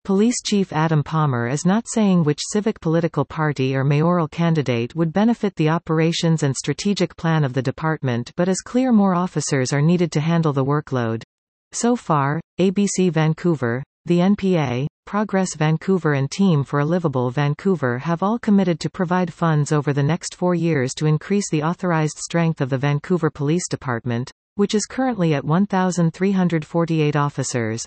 Police Chief Adam Palmer is not saying which civic political party or mayoral candidate would benefit the operations and strategic plan of the department, but is clear more officers are needed to handle the workload. So far, ABC Vancouver, the NPA, Progress Vancouver and Team for a Livable Vancouver have all committed to provide funds over the next 4 years to increase the authorized strength of the Vancouver Police Department, which is currently at 1,348 officers.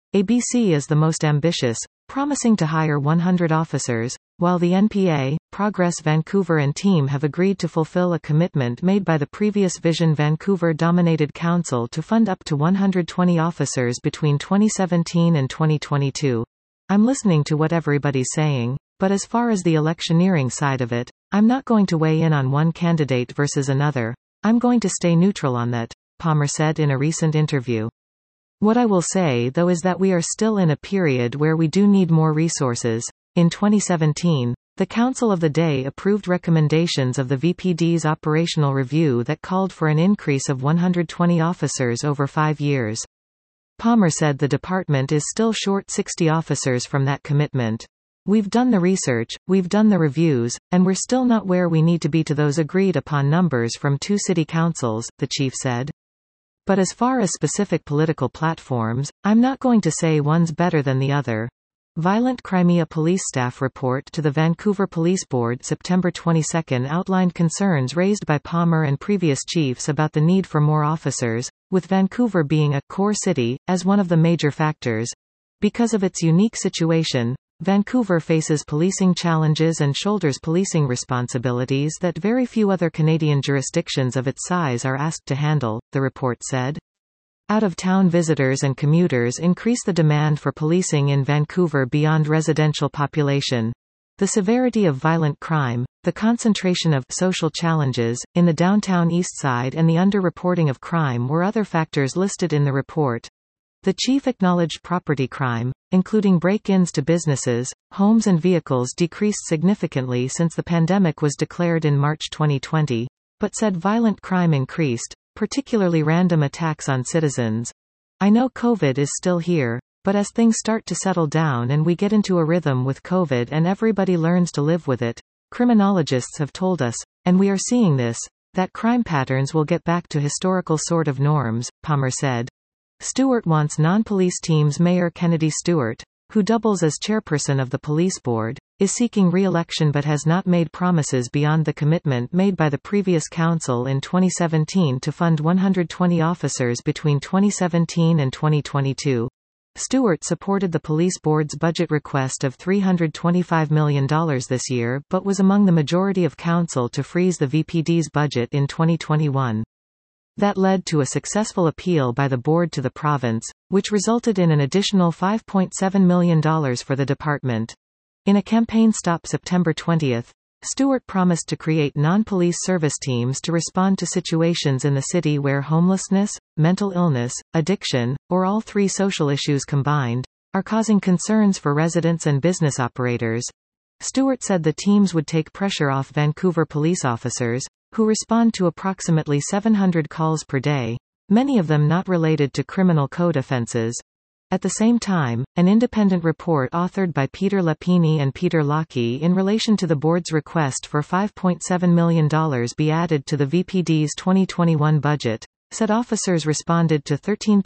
ABC is the most ambitious, promising to hire 100 officers, while the NPA, Progress Vancouver and Team have agreed to fulfill a commitment made by the previous Vision Vancouver-dominated council to fund up to 120 officers between 2017 and 2022. I'm listening to what everybody's saying, but as far as the electioneering side of it, I'm not going to weigh in on one candidate versus another. I'm going to stay neutral on that, Palmer said in a recent interview. What I will say though is that we are still in a period where we do need more resources. In 2017, the Council of the Day approved recommendations of the VPD's operational review that called for an increase of 120 officers over 5 years. Palmer said the department is still short 60 officers from that commitment. We've done the research, we've done the reviews, and we're still not where we need to be to those agreed upon numbers from 2 city councils, the chief said. But as far as specific political platforms, I'm not going to say one's better than the other. Violent Crimea Police Staff Report to the Vancouver Police Board September 22 outlined concerns raised by Palmer and previous chiefs about the need for more officers, with Vancouver being a core city, as one of the major factors. Because of its unique situation, Vancouver faces policing challenges and shoulders policing responsibilities that very few other Canadian jurisdictions of its size are asked to handle, the report said. Out-of-town visitors and commuters increase the demand for policing in Vancouver beyond residential population. The severity of violent crime, the concentration of social challenges in the downtown east side and the underreporting of crime were other factors listed in the report. The chief acknowledged property crime, including break-ins to businesses, homes and vehicles decreased significantly since the pandemic was declared in March 2020, but said violent crime increased, particularly random attacks on citizens. I know COVID is still here, but as things start to settle down and we get into a rhythm with COVID and everybody learns to live with it, criminologists have told us, and we are seeing this, that crime patterns will get back to historical sort of norms, Palmer said. Stewart wants non-police teams. Mayor Kennedy Stewart, who doubles as chairperson of the police board, is seeking re-election but has not made promises beyond the commitment made by the previous council in 2017 to fund 120 officers between 2017 and 2022. Stewart supported the police board's budget request of $325 million this year but was among the majority of council to freeze the VPD's budget in 2021. That led to a successful appeal by the board to the province, which resulted in an additional $5.7 million for the department. In a campaign stop September 20, Stewart promised to create non-police service teams to respond to situations in the city where homelessness, mental illness, addiction, or all three social issues combined, are causing concerns for residents and business operators. Stewart said the teams would take pressure off Vancouver police officers, who respond to approximately 700 calls per day, many of them not related to criminal code offences. At the same time, an independent report authored by Peter Lapini and Peter Lockie in relation to the board's request for $5.7 million be added to the VPD's 2021 budget, said officers responded to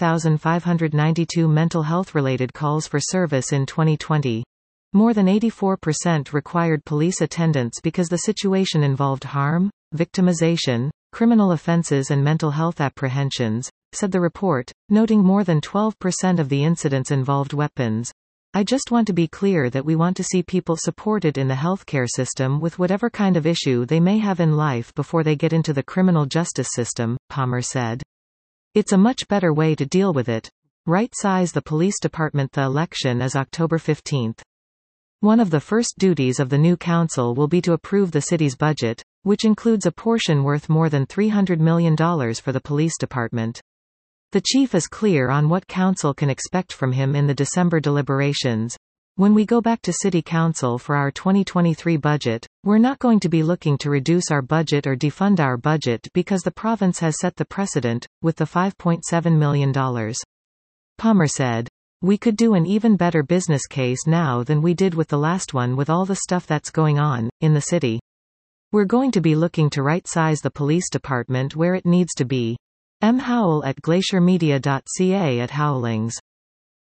13,592 mental health-related calls for service in 2020. More than 84% required police attendance because the situation involved harm, victimization, criminal offenses and mental health apprehensions, said the report, noting more than 12% of the incidents involved weapons. I just want to be clear that we want to see people supported in the healthcare system with whatever kind of issue they may have in life before they get into the criminal justice system, Palmer said. It's a much better way to deal with it. Right-size the police department. The election is October 15. One of the first duties of the new council will be to approve the city's budget, which includes a portion worth more than $300 million for the police department. The chief is clear on what council can expect from him in the December deliberations. When we go back to City Council for our 2023 budget, we're not going to be looking to reduce our budget or defund our budget because the province has set the precedent, with the $5.7 million. Palmer said. We could do an even better business case now than we did with the last one with all the stuff that's going on in the city. We're going to be looking to right-size the police department where it needs to be. M. Howell at glaciermedia.ca at Howlings.